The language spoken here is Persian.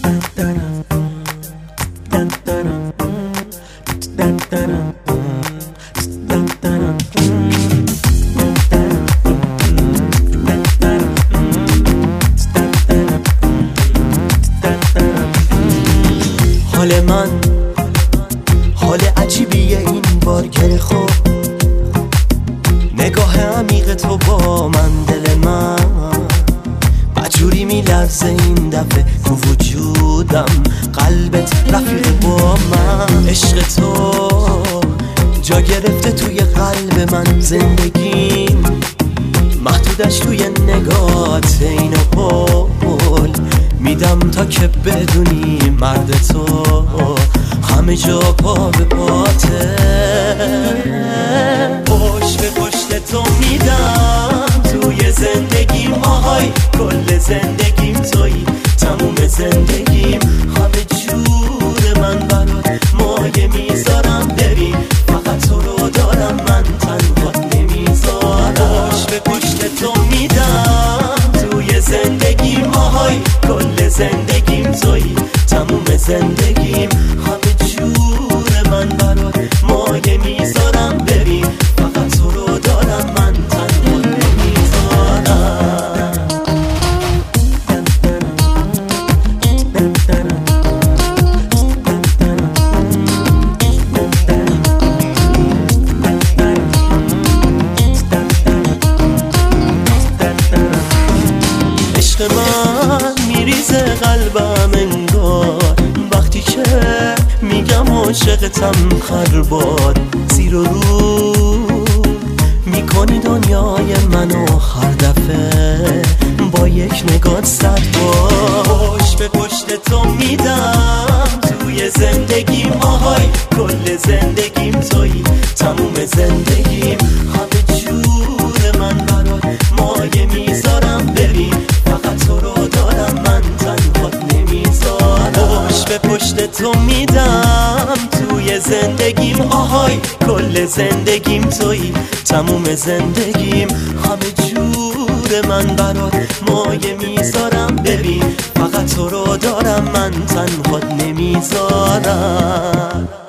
حال من حال عجیبیه این بار گره خوب نگاه عمیق تو با من دل من بجوری میلرزه این دفعه تو وجودم قلبت رفیق با من عشق تو جا گرفته توی قلب من زندگیم محدودش توی نگات اینو قول میدم تا که بدونی مرد تو همه جا پا به پاته پشت به پشت تو میدم توی زندگیم آهای کل زندگیم تویی تموم زندگیم همه جور من برات مایه میذارم ببین فقط تو رو دارم من تنهات نمیذارم پشت به پشت تو میدم توی زندگیم آهای کل زندگیم تویی تموم زندگیم همه جور من برات مایه میذارم ببین فقط تو رو دارم من تنها نمیذارم عشق من میریزه قلبم انگار وقتی که میگم عاشقتم خرباد زیر و رو میکنی دنیای منو هر دفعه با یک نگات صد بار پشت به پشت تو میدم توی زندگیم آهای کل زندگیم تویی تموم زندگیم همه جور من برات مایه میذارم ببین فقط تو رو دارم من تنهات نمیذارم پشت به پشت تو میدم توی زندگیم آهای کل زندگیم تویی تموم زندگیم همه جور من برات مایه میذارم ببین فقط تو رو دارم من تنهات نمیذارم